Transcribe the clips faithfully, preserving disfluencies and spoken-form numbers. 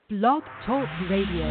Blog Talk Radio.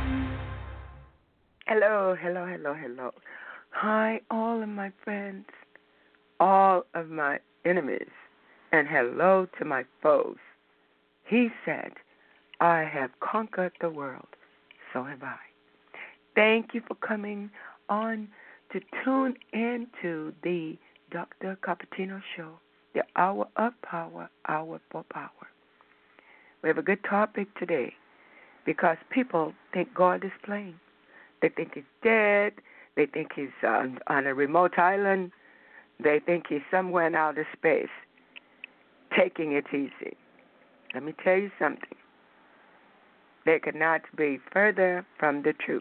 Hello, hello, hello, hello. Hi, all of my friends, all of my enemies, and hello to my foes. He said, I have conquered the world, so have I. Thank you for coming on to tune into the Doctor Cappuccino Show, the Hour of Power, Hour for Power. We have a good topic today because people think God is playing. They think he's dead. They think he's on, on a remote island. They think he's somewhere in outer space, taking it easy. Let me tell you something. They could not be further from the truth.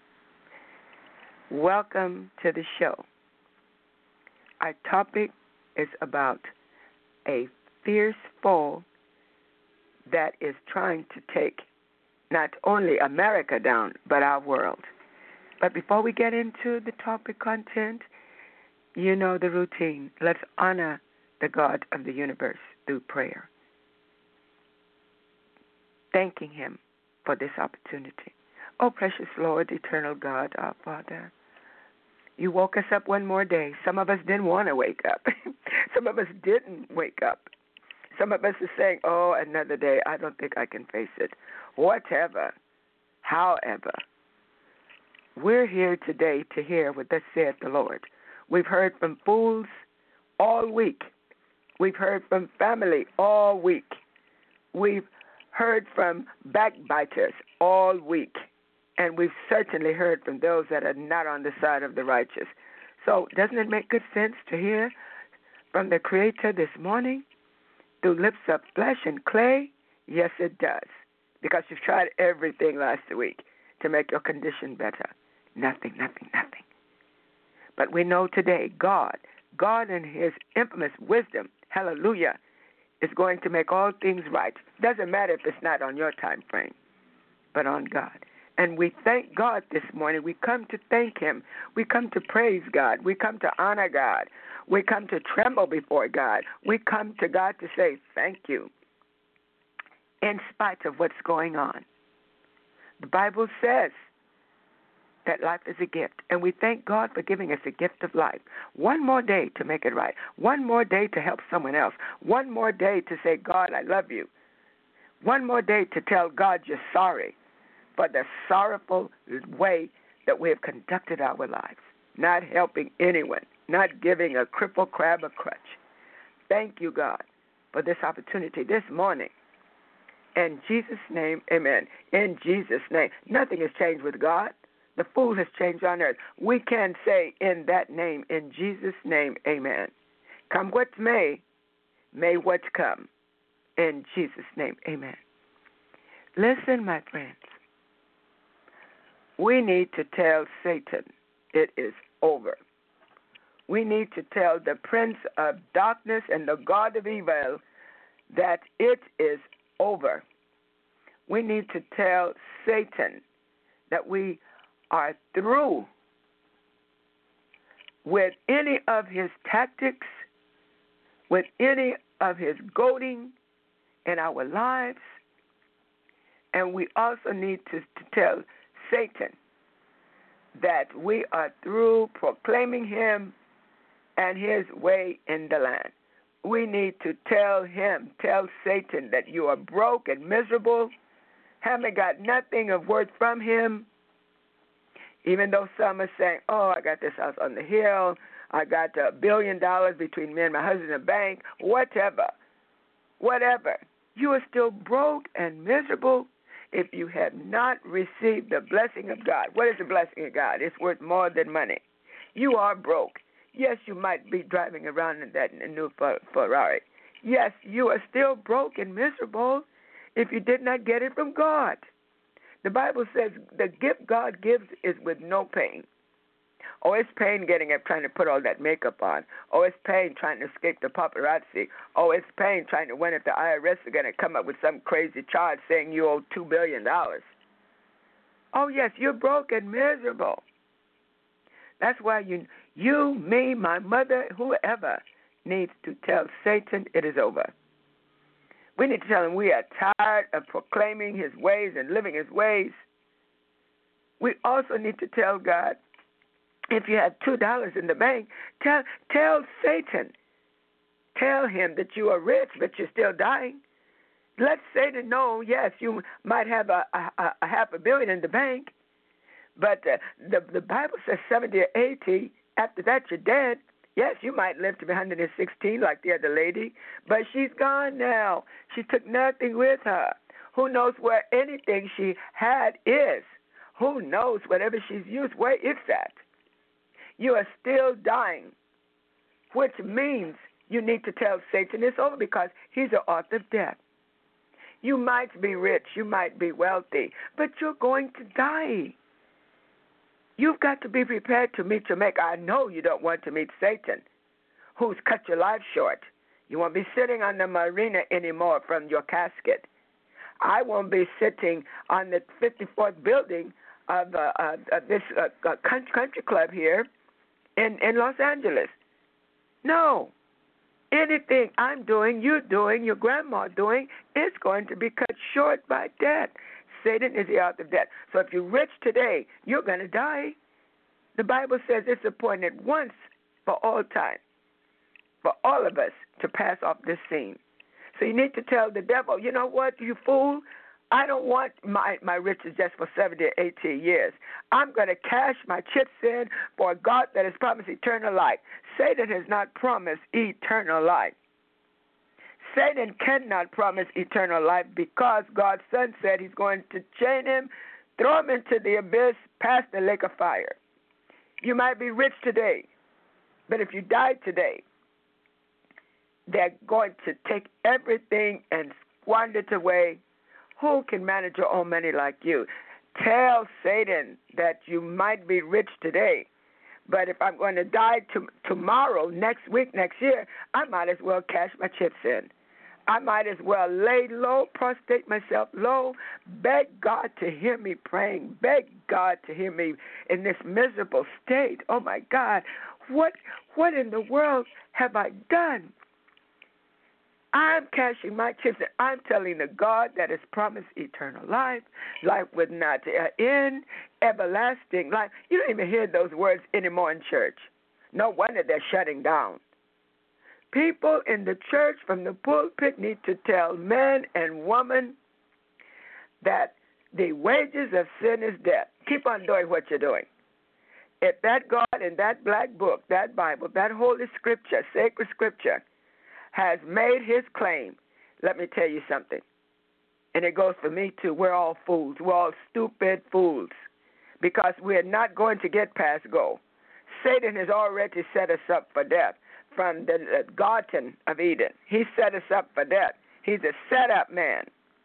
Welcome to the show. Our topic is about a fierce foe that is trying to take not only America down, but our world. But before we get into the topic content, you know the routine. Let's honor the God of the universe through prayer, thanking him for this opportunity. Oh, precious Lord, eternal God, our Father, you woke us up one more day. Some of us didn't want to wake up. Some of us didn't wake up. Some of us are saying, oh, another day, I don't think I can face it. Whatever, however, we're here today to hear what thus saith the Lord. We've heard from fools all week. We've heard from family all week. We've heard from backbiters all week. And we've certainly heard from those that are not on the side of the righteous. So doesn't it make good sense to hear from the Creator this morning through lips of flesh and clay? Yes, it does. Because you've tried everything last week to make your condition better. Nothing, nothing, nothing. But we know today God, God in his infamous wisdom, hallelujah, is going to make all things right. Doesn't matter if it's not on your time frame, but on God. And we thank God this morning. We come to thank him. We come to praise God. We come to honor God. We come to tremble before God. We come to God to say thank you in spite of what's going on. The Bible says that life is a gift, and we thank God for giving us a gift of life. One more day to make it right. One more day to help someone else. One more day to say, God, I love you. One more day to tell God you're sorry for the sorrowful way that we have conducted our lives, not helping anyone, not giving a crippled crab a crutch. Thank you, God, for this opportunity this morning. In Jesus' name, amen. In Jesus' name. Nothing has changed with God. The fool has changed on earth. We can say in that name, in Jesus' name, amen. Come what may, may what come. In Jesus' name, amen. Listen, my friends. We need to tell Satan it is over. We need to tell the prince of darkness and the god of evil that it is over. We need to tell Satan that we are through with any of his tactics, with any of his goading in our lives. And we also need to, to tell Satan that we are through proclaiming him and his way in the land. We need to tell him, tell Satan that you are broke and miserable, haven't got nothing of worth from him, even though some are saying, oh, I got this house on the hill, I got a billion dollars between me and my husband in the bank, whatever, whatever. You are still broke and miserable if you have not received the blessing of God. What is the blessing of God? It's worth more than money. You are broke. Yes, you might be driving around in that new Ferrari. Yes, you are still broke and miserable if you did not get it from God. The Bible says the gift God gives is with no pain. Oh, it's pain getting up trying to put all that makeup on. Oh, it's pain trying to escape the paparazzi. Oh, it's pain trying to win if the I R S are going to come up with some crazy charge saying you owe two billion dollars. Oh, yes, you're broke and miserable. That's why you, you, me, my mother, whoever needs to tell Satan it is over. We need to tell him we are tired of proclaiming his ways and living his ways. We also need to tell God, if you have two dollars in the bank, tell tell Satan, tell him that you are rich, but you're still dying. Let Satan know, yes, you might have a, a, a half a billion in the bank, but uh, the the Bible says seventy or eighty. After that, you're dead. Yes, you might live to be one hundred sixteen like the other lady, but she's gone now. She took nothing with her. Who knows where anything she had is? Who knows whatever she's used, where it's at? You are still dying, which means you need to tell Satan it's over because he's the author of death. You might be rich, you might be wealthy, but you're going to die. You've got to be prepared to meet your maker. I know you don't want to meet Satan, who's cut your life short. You won't be sitting on the marina anymore from your casket. I won't be sitting on the fifty-fourth building of, uh, uh, of this uh, country club here in, in Los Angeles. No. Anything I'm doing, you're doing, your grandma doing, is going to be cut short by death. Satan is the author of death. So if you're rich today, you're going to die. The Bible says it's appointed once for all time for all of us to pass off this scene. So you need to tell the devil, you know what, you fool? I don't want my, my riches just for seventy or eighty years. I'm going to cash my chips in for a God that has promised eternal life. Satan has not promised eternal life. Satan cannot promise eternal life because God's Son said he's going to chain him, throw him into the abyss, past the lake of fire. You might be rich today, but if you die today, they're going to take everything and squander it away. Who can manage your own money like you? Tell Satan that you might be rich today, but if I'm going to die to, tomorrow, next week, next year, I might as well cash my chips in. I might as well lay low, prostrate myself low, beg God to hear me praying, beg God to hear me in this miserable state. Oh, my God, what what in the world have I done? I'm cashing my chips, and I'm telling the God that has promised eternal life, life with not end, everlasting life. You don't even hear those words anymore in church. No wonder they're shutting down. People in the church from the pulpit need to tell men and women that the wages of sin is death. Keep on doing what you're doing. If that God in that black book, that Bible, that holy scripture, sacred scripture, has made his claim, let me tell you something. And it goes for me too. We're all fools. We're all stupid fools because we're not going to get past go. Satan has already set us up for death from the, the Garden of Eden. He set us up for death. He's a set-up man.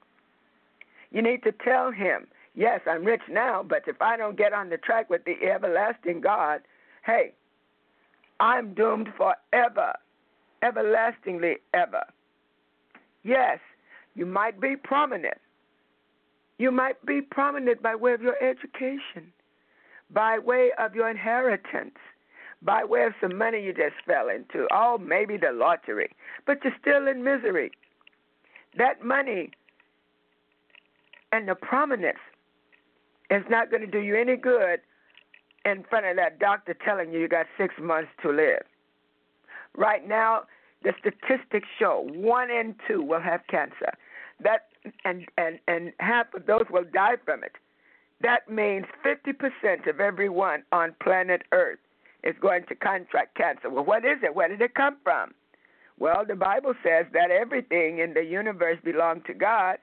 You need to tell him, yes, I'm rich now, but if I don't get on the track with the everlasting God, hey, I'm doomed forever. Everlastingly ever. Yes, you might be prominent. You might be prominent by way of your education, by way of your inheritance, by way of some money you just fell into. Oh, maybe the lottery. But you're still in misery. That money and the prominence is not going to do you any good in front of that doctor telling you you got six months to live. Right now, the statistics show one in two will have cancer. That and, and, and half of those will die from it. That means fifty percent of everyone on planet Earth is going to contract cancer. Well, what is it? Where did it come from? Well, the Bible says that everything in the universe belongs to God.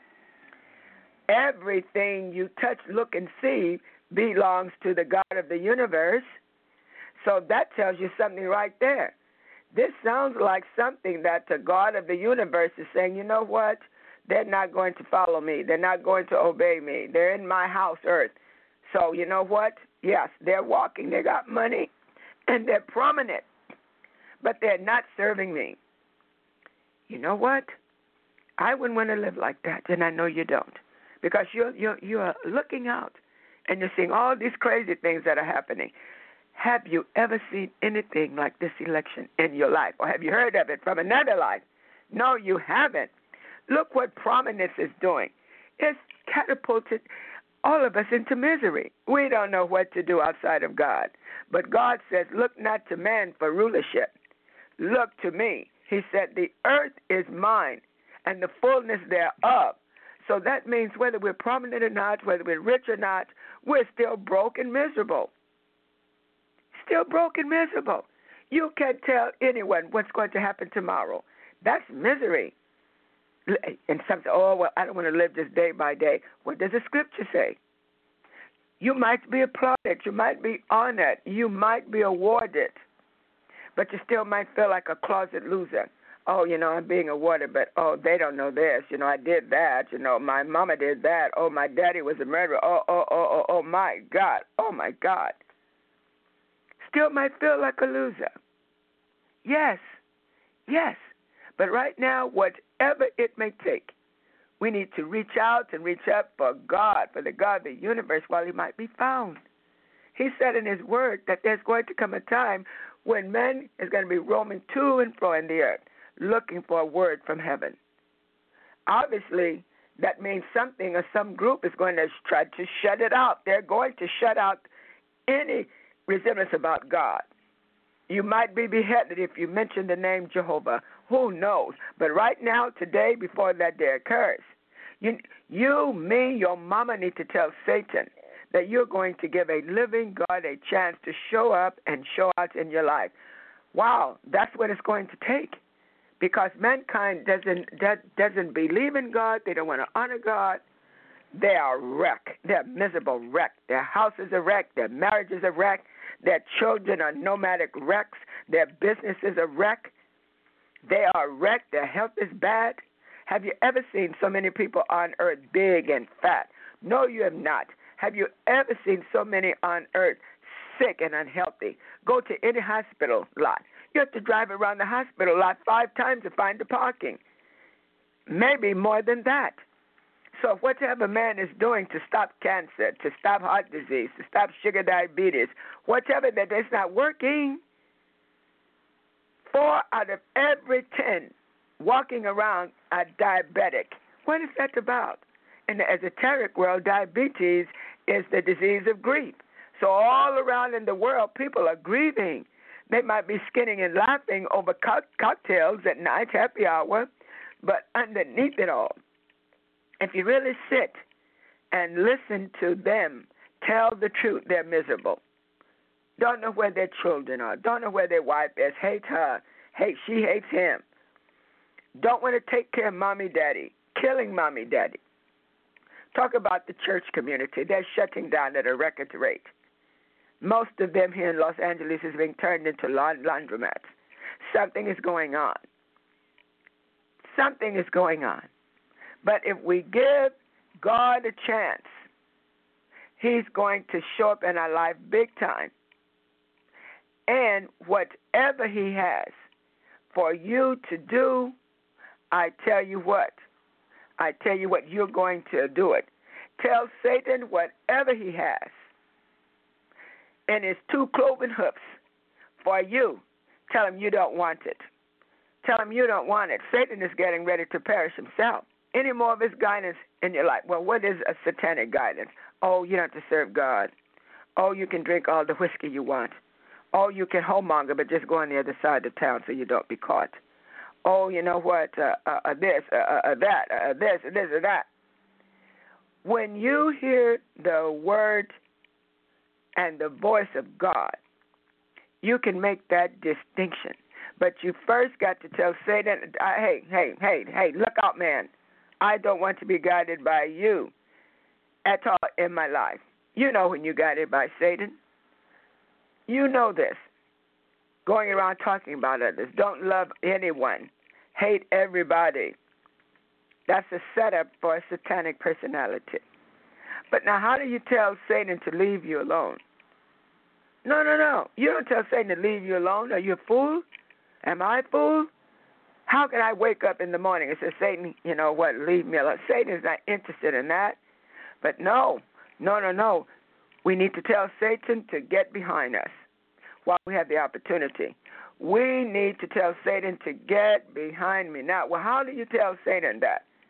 Everything you touch, look, and see belongs to the God of the universe. So that tells you something right there. This sounds like something that the God of the universe is saying, you know what? They're not going to follow me. They're not going to obey me. They're in my house, earth. So you know what? Yes, they're walking. They got money, and they're prominent, but they're not serving me. You know what? I wouldn't want to live like that, and I know you don't, because you're, you're, you're looking out, and you're seeing all these crazy things that are happening. Have you ever seen anything like this election in your life? Or have you heard of it from another life? No, you haven't. Look what prominence is doing. It's catapulted all of us into misery. We don't know what to do outside of God. But God says, look not to man for rulership. Look to me. He said, the earth is mine and the fullness thereof. So that means whether we're prominent or not, whether we're rich or not, we're still broke and miserable. Still broke and miserable. You can't tell anyone what's going to happen tomorrow. That's misery. And some say, oh, well, I don't want to live just day by day. What does the scripture say? You might be applauded. You might be honored. You might be awarded. But you still might feel like a closet loser. Oh, you know, I'm being awarded, but, oh, they don't know this. You know, I did that. You know, my mama did that. Oh, my daddy was a murderer. Oh, oh, oh, oh, oh, my God. Oh, my God. Still might feel like a loser. Yes. Yes. But right now, whatever it may take, we need to reach out and reach up for God, for the God of the universe, while he might be found. He said in his word that there's going to come a time when man is going to be roaming to and fro in the earth, looking for a word from heaven. Obviously, that means something or some group is going to try to shut it out. They're going to shut out any resemblance about God. You might be beheaded if you mention the name Jehovah. Who knows? But right now, today, before that day occurs, you, you, me, your mama need to tell Satan that you're going to give a living God a chance to show up and show out in your life. Wow, that's what it's going to take. Because mankind doesn't doesn't believe in God. They don't want to honor God. They are wrecked. They're miserable wrecked. Their houses are wrecked. Their marriages are wrecked. Their children are nomadic wrecks. Their businesses are wrecked. They are wrecked. Their health is bad. Have you ever seen so many people on earth big and fat? No, you have not. Have you ever seen so many on earth sick and unhealthy? Go to any hospital lot. You have to drive around the hospital lot five times to find the parking. Maybe more than that. So whatever man is doing to stop cancer, to stop heart disease, to stop sugar diabetes, whatever that is not working, four out of every ten walking around are diabetic. What is that about? In the esoteric world, diabetes is the disease of grief. So all around in the world, people are grieving. They might be skinning and laughing over co- cocktails at night, happy hour, but underneath it all, if you really sit and listen to them tell the truth, they're miserable. Don't know where their children are. Don't know where their wife is. Hate her. Hate, she hates him. Don't want to take care of mommy, daddy. Killing mommy, daddy. Talk about the church community. They're shutting down at a record rate. Most of them here in Los Angeles is being turned into laundromats. Something is going on. Something is going on. But if we give God a chance, he's going to show up in our life big time. And whatever he has for you to do, I tell you what. I tell you what, you're going to do it. Tell Satan whatever he has in his two cloven hoofs for you. Tell him you don't want it. Tell him you don't want it. Satan is getting ready to perish himself. Any more of his guidance in your life? Well, what is a satanic guidance? Oh, you don't have to serve God. Oh, you can drink all the whiskey you want. Oh, you can homemonger, but just go on the other side of town so you don't be caught. Oh, you know what, uh, uh, uh, this, uh, uh, that, uh, this, this, or that. When you hear the word and the voice of God, you can make that distinction. But you first got to tell Satan, hey, hey, hey, hey, look out, man. I don't want to be guided by you at all in my life. You know when you're guided by Satan. You know this. Going around talking about others. Don't love anyone. Hate everybody. That's a setup for a satanic personality. But now how do you tell Satan to leave you alone? No, no, no. You don't tell Satan to leave you alone. Are you a fool? Am I a fool? How can I wake up in the morning and say, Satan, you know what, leave me alone? Satan is not interested in that. But no, no, no, no. We need to tell Satan to get behind us while we have the opportunity. We need to tell Satan to get behind me. Now, well, how do you tell Satan that?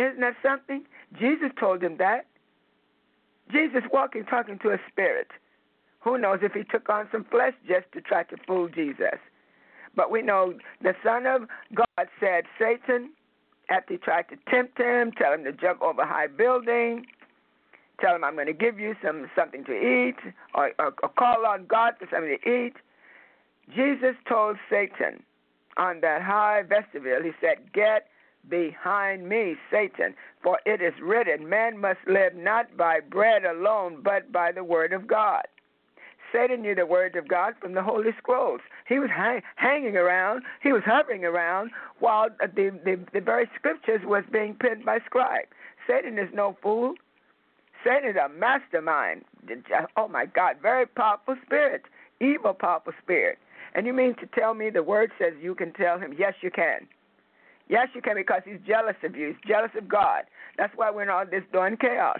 Isn't that something? Jesus told him that. Jesus walking, talking to a spirit. Who knows if he took on some flesh just to try to fool Jesus. But we know the Son of God said, Satan, after he tried to tempt him, tell him to jump over a high building, tell him I'm going to give you some something to eat, or, or, or call on God for something to eat. Jesus told Satan on that high vestibule, he said, get behind me, Satan, for it is written, man must live not by bread alone, but by the word of God. Satan knew the word of God from the Holy Scrolls. He was hang, hanging around, he was hovering around while the, the, the very scriptures was being penned by scribes. Satan is no fool. Satan is a mastermind. Oh, my God, very powerful spirit, evil, powerful spirit. And you mean to tell me the word says you can tell him, yes, you can. Yes, you can, because he's jealous of you. He's jealous of God. That's why we're in all this darn chaos.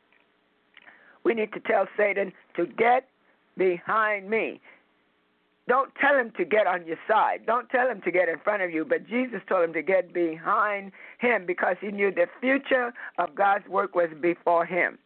We need to tell Satan to get behind me. Don't tell him to get on your side. Don't tell him to get in front of you. But Jesus told him to get behind him because he knew the future of God's work was before him.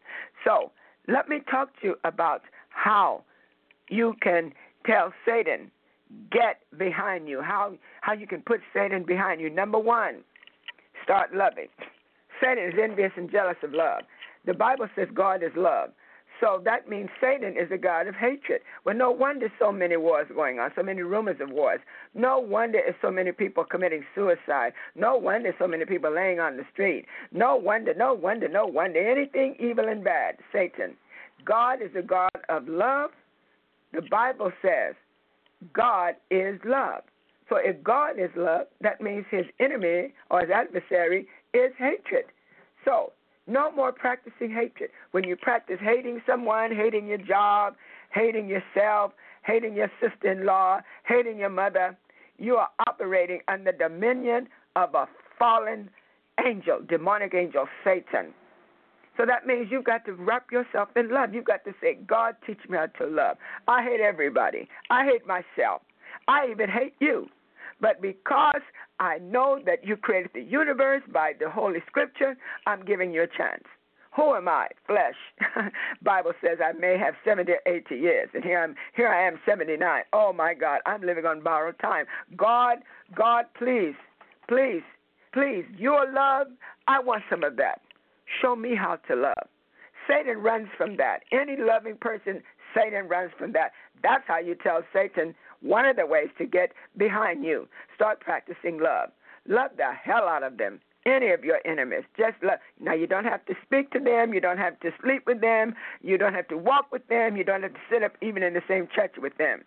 So let me talk to you about how you can tell Satan, get behind you, how how you can put Satan behind you. Number one, start loving. Satan is envious and jealous of love. The Bible says God is love. So that means Satan is a God of hatred. Well, no wonder so many wars going on, so many rumors of wars. No wonder is so many people committing suicide. No wonder so many people laying on the street. No wonder, no wonder, no wonder. Anything evil and bad, Satan. God is a God of love. The Bible says God is love. So if God is love, that means his enemy or his adversary is hatred. So no more practicing hatred. When you practice hating someone, hating your job, hating yourself, hating your sister-in-law, hating your mother, you are operating under the dominion of a fallen angel, demonic angel, Satan. So that means you've got to wrap yourself in love. You've got to say, God, teach me how to love. I hate everybody. I hate myself. I even hate you. But because I know that you created the universe by the Holy Scripture, I'm giving you a chance. Who am I? Flesh. Bible says I may have seventy or eighty years, and here I'm here I am seventy-nine. Oh my God, I'm living on borrowed time. God, God, please, please, please, your love, I want some of that. Show me how to love. Satan runs from that. Any loving person, Satan runs from that. That's how you tell Satan one of the ways to get behind you. Start practicing love. Love the hell out of them, any of your enemies. Just love. Now, you don't have to speak to them. You don't have to sleep with them. You don't have to walk with them. You don't have to sit up even in the same church with them.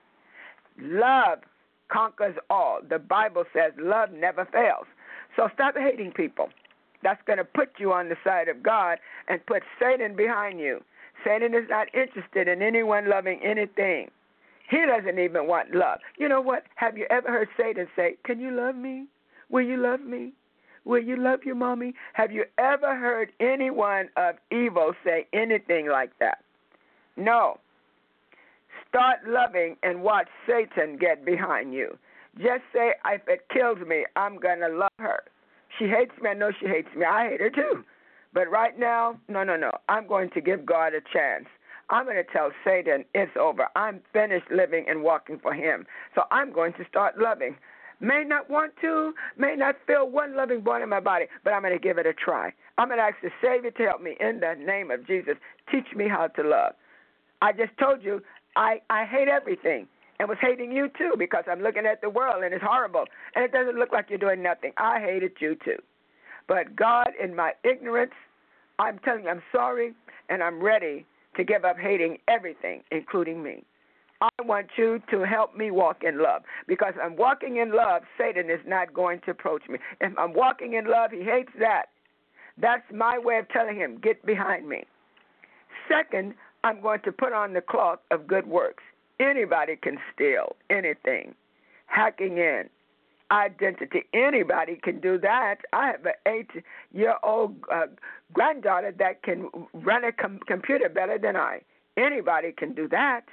Love conquers all. The Bible says love never fails. So stop hating people. That's going to put you on the side of God and put Satan behind you. Satan is not interested in anyone loving anything. He doesn't even want love. You know what? Have you ever heard Satan say, can you love me? Will you love me? Will you love your mommy? Have you ever heard anyone of evil say anything like that? No. Start loving and watch Satan get behind you. Just say, if it kills me, I'm going to love her. She hates me. I know she hates me. I hate her too. But right now, no, no, no. I'm going to give God a chance. I'm going to tell Satan it's over. I'm finished living and walking for him. So I'm going to start loving. May not want to, may not feel one loving bone in my body, but I'm going to give it a try. I'm going to ask the Savior to help me in the name of Jesus. Teach me how to love. I just told you I, I hate everything and was hating you too because I'm looking at the world and it's horrible. And it doesn't look like you're doing nothing. I hated you too. But God, in my ignorance, I'm telling you I'm sorry and I'm ready to give up hating everything, including me. I want you to help me walk in love because I'm walking in love. Satan is not going to approach me. If I'm walking in love, he hates that. That's my way of telling him, get behind me. Second, I'm going to put on the cloth of good works. Anybody can steal anything, hacking in, identity. Anybody can do that. I have an eight-year-old uh, granddaughter that can run a com- computer better than I. Anybody can do that.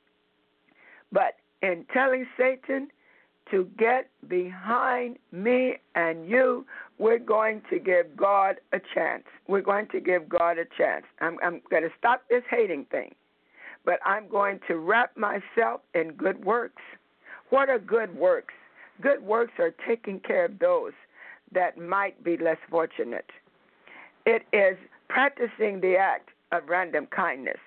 But in telling Satan to get behind me and you, we're going to give God a chance. We're going to give God a chance. I'm, I'm going to stop this hating thing, but I'm going to wrap myself in good works. What are good works? Good works are taking care of those that might be less fortunate. It is practicing the act of random kindness.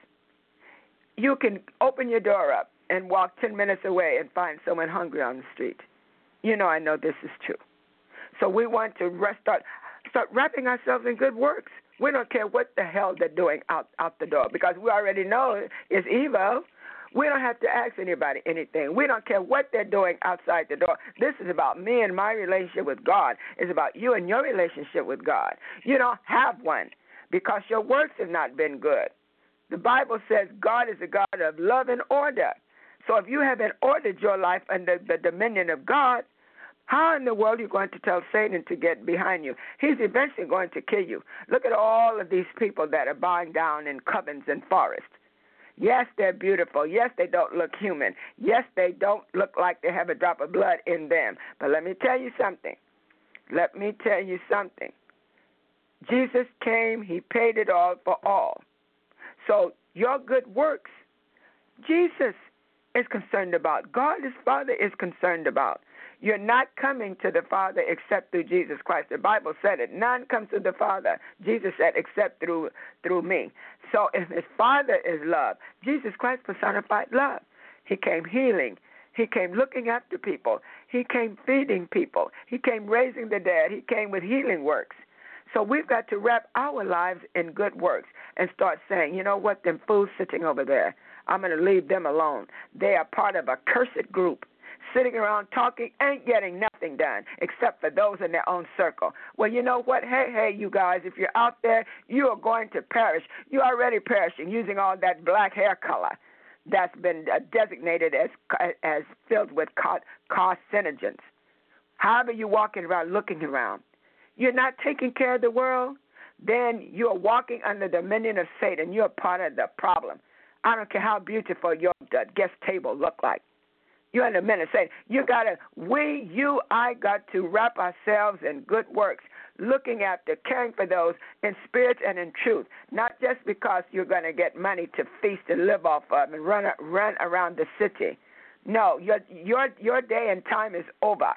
You can open your door up and walk ten minutes away and find someone hungry on the street. You know, I know this is true. So we want to start, start wrapping ourselves in good works. We don't care what the hell they're doing out, out the door because we already know it's evil. We don't have to ask anybody anything. We don't care what they're doing outside the door. This is about me and my relationship with God. It's about you and your relationship with God. You don't have one because your works have not been good. The Bible says God is a God of love and order. So if you haven't ordered your life under the dominion of God, how in the world are you going to tell Satan to get behind you? He's eventually going to kill you. Look at all of these people that are bowing down in covens and forests. Yes, they're beautiful. Yes, they don't look human. Yes, they don't look like they have a drop of blood in them. But let me tell you something. Let me tell you something. Jesus came. He paid it all for all. So your good works, Jesus is concerned about. God, his Father, is concerned about. You're not coming to the Father except through Jesus Christ. The Bible said it. None comes to the Father, Jesus said, except through through me. So if his Father is love, Jesus Christ personified love. He came healing. He came looking after people. He came feeding people. He came raising the dead. He came with healing works. So we've got to wrap our lives in good works and start saying, you know what, them fools sitting over there, I'm going to leave them alone. They are part of a cursed group. Sitting around talking, ain't getting nothing done except for those in their own circle. Well, you know what? Hey, hey, you guys, if you're out there, you are going to perish. You're already perishing using all that black hair color that's been uh, designated as as filled with carcinogens. However you're walking around, looking around, you're not taking care of the world, then you're walking under the dominion of Satan. You're part of the problem. I don't care how beautiful your guest table look like. You're in a minute saying, you got to, we, you, I got to wrap ourselves in good works, looking after, caring for those in spirit and in truth, not just because you're going to get money to feast and live off of and run run around the city. No, your your your day and time is over.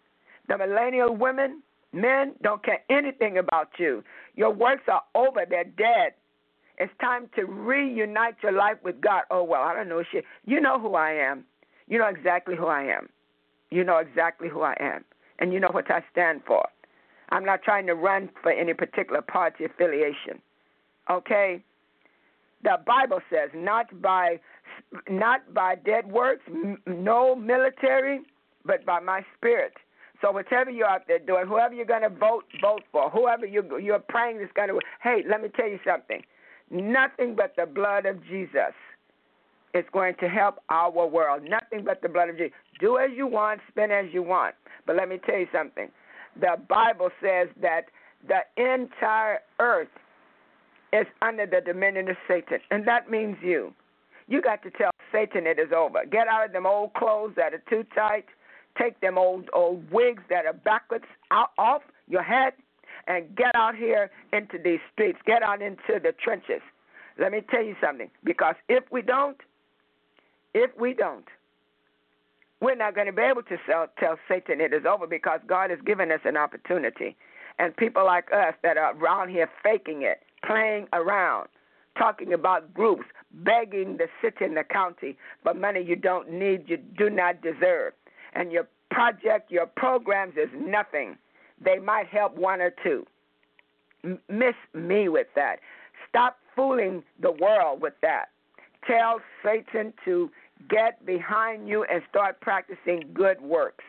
The millennial women, men don't care anything about you. Your works are over. They're dead. It's time to reunite your life with God. Oh, well, I don't know shit. You know who I am. You know exactly who I am. You know exactly who I am. And you know what I stand for. I'm not trying to run for any particular party affiliation. Okay? The Bible says, not by not by dead works, m- no military, but by my spirit. So whatever you're out there doing, whoever you're going to vote, vote for, whoever you, you're praying is going to, hey, let me tell you something. Nothing but the blood of Jesus is going to help our world. Nothing but the blood of Jesus. Do as you want, spend as you want. But let me tell you something. The Bible says that the entire earth is under the dominion of Satan, and that means you. You got to tell Satan it is over. Get out of them old clothes that are too tight. Take them old old wigs that are backwards out off your head, and get out here into these streets. Get out into the trenches. Let me tell you something. Because if we don't, if we don't, we're not going to be able to sell, tell Satan it is over, because God has given us an opportunity. And people like us that are around here faking it, playing around, talking about groups, begging the city and the county for money you don't need, you do not deserve. And your project, your programs is nothing. They might help one or two. M- miss me with that. Stop fooling the world with that. Tell Satan to get behind you and start practicing good works.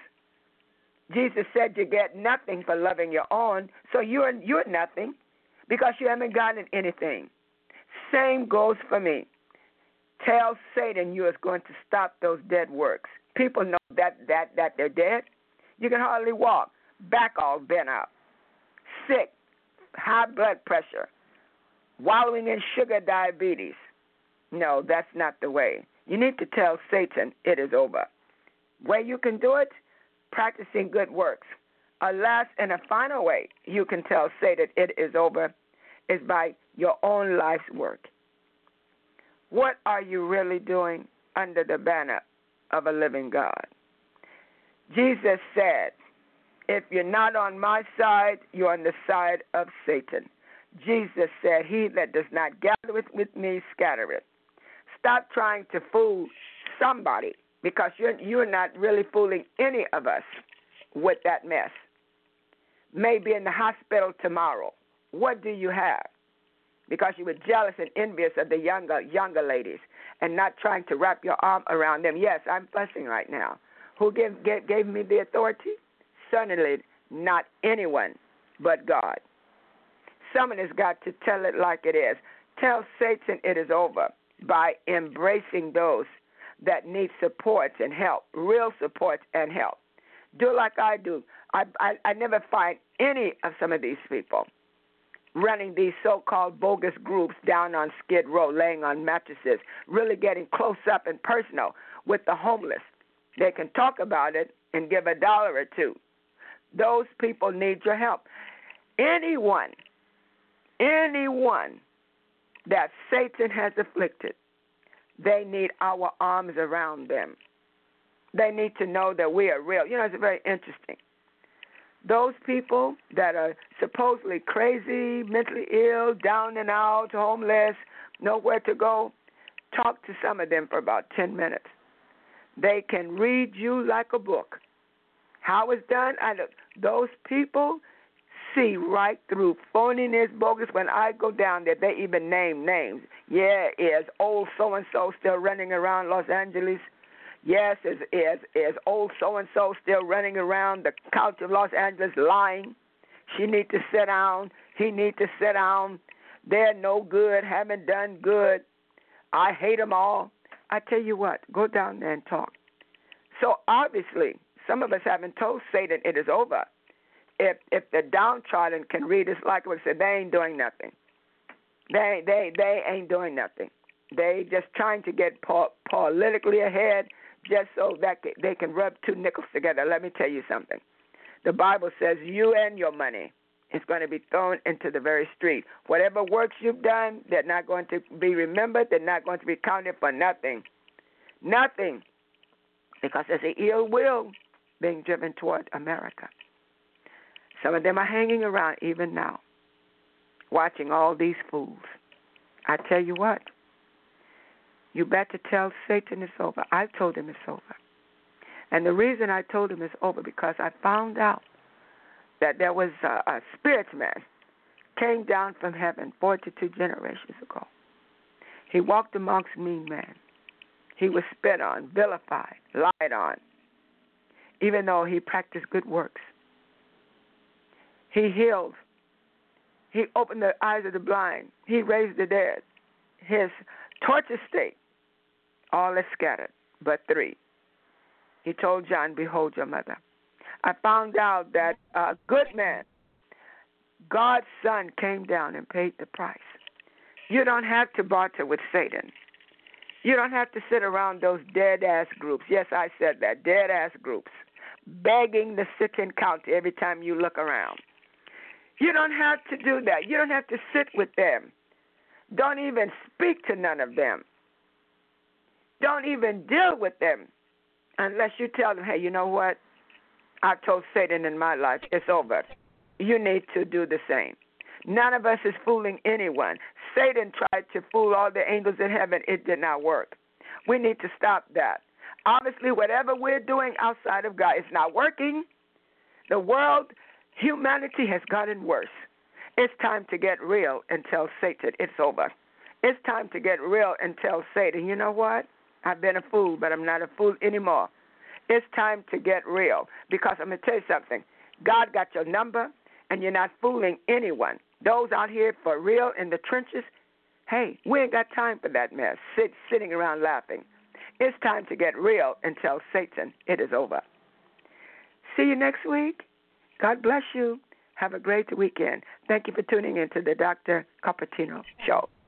Jesus said you get nothing for loving your own, so you're you're nothing because you haven't gotten anything. Same goes for me. Tell Satan you are going to stop those dead works. People know that, that, that they're dead. You can hardly walk. Back all bent out. Sick. High blood pressure. Wallowing in sugar diabetes. No, that's not the way. You need to tell Satan it is over. Way you can do it, practicing good works. A last and a final way you can tell Satan it is over is by your own life's work. What are you really doing under the banner of a living God? Jesus said, if you're not on my side, you're on the side of Satan. Jesus said, he that does not gather with, with me, scatter it. Stop trying to fool somebody, because you're, you're not really fooling any of us with that mess. Maybe in the hospital tomorrow. What do you have? Because you were jealous and envious of the younger younger ladies and not trying to wrap your arm around them. Yes, I'm fussing right now. Who gave, gave, gave me the authority? Certainly not anyone but God. Someone has got to tell it like it is. Tell Satan it is over by embracing those that need support and help, real support and help. Do like I do. I, I, I never find any of some of these people running these so-called bogus groups down on Skid Row, laying on mattresses, really getting close up and personal with the homeless. They can talk about it and give a dollar or two. Those people need your help. Anyone, anyone that Satan has afflicted, they need our arms around them. They need to know that we are real. You know, it's very interesting. Those people that are supposedly crazy, mentally ill, down and out, homeless, nowhere to go, talk to some of them for about ten minutes. They can read you like a book. How it's done, I look, those people see right through phoniness, bogus. When I go down there, they even name names. Yeah, is old so-and-so still running around Los Angeles? Yes, is is is old so-and-so still running around the couch of Los Angeles lying? She need to sit down. He need to sit down. They're no good, haven't done good. I hate them all. I tell you what, go down there and talk. So obviously, some of us haven't told Satan it is over. If if the downtrodden can read us like we said, they ain't doing nothing. They they they ain't doing nothing. They just trying to get po- politically ahead, just so that they can rub two nickels together. Let me tell you something. The Bible says you and your money is going to be thrown into the very street. Whatever works you've done, they're not going to be remembered. They're not going to be counted for nothing. Nothing. Because there's an ill will being driven toward America. Some of them are hanging around even now, watching all these fools. I tell you what, you better tell Satan it's over. I told him it's over. And the reason I told him it's over because I found out that there was a, a spirit man came down from heaven forty-two generations ago. He walked amongst mean men. He was spit on, vilified, lied on, even though he practiced good works. He healed. He opened the eyes of the blind. He raised the dead. His torture state, all is scattered, but three. He told John, behold your mother. I found out that a good man, God's son, came down and paid the price. You don't have to barter with Satan. You don't have to sit around those dead-ass groups. Yes, I said that, dead-ass groups, begging the sitting county every time you look around. You don't have to do that. You don't have to sit with them. Don't even speak to none of them. Don't even deal with them unless you tell them, hey, you know what? I've told Satan in my life, it's over. You need to do the same. None of us is fooling anyone. Satan tried to fool all the angels in heaven. It did not work. We need to stop that. Obviously, whatever we're doing outside of God is not working. The world, humanity has gotten worse. It's time to get real and tell Satan it's over. It's time to get real and tell Satan, you know what? I've been a fool, but I'm not a fool anymore. It's time to get real because I'm going to tell you something. God got your number, and you're not fooling anyone. Those out here for real in the trenches, hey, we ain't got time for that mess, sit, sitting around laughing. It's time to get real and tell Satan it is over. See you next week. God bless you. Have a great weekend. Thank you for tuning in to the Doctor Cupertino Show.